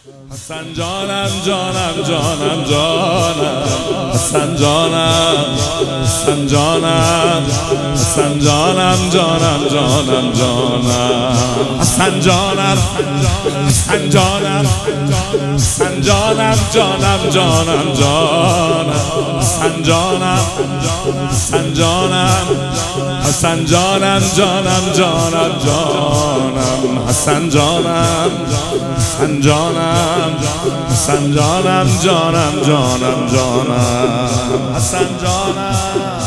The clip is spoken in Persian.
حسن جانم جانم جانم جانم حسن جانم حسن جانم حسن جانم جانم جانم جانم حسن جانم حسن جانم حسن جانم جانم جانم جانم حسن جانم حسن جانم حسن جانم جانم جانم جانم حسن جانم حسن جانم حسن جانم جانم جانم جانم حسن جانم